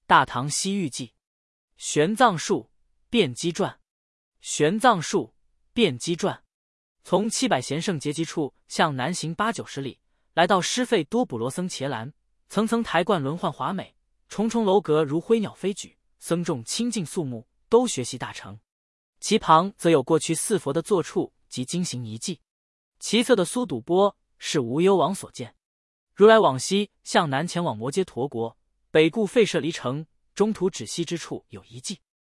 大唐西域记》。玄奘术辩机传。玄奘术辩机传。从700贤圣结集处向南行80-90里，来到施费多卜罗僧伽蓝，层层台观轮换华美，重重楼阁如灰鸟飞举，僧众清净肃穆，都学习大成。其旁则有过去四佛的坐处及经行遗迹。其侧的苏堵波是无忧王所建。如来往西向南前往摩揭陀国，北顾吠舍离城，中途止息之处有遗迹。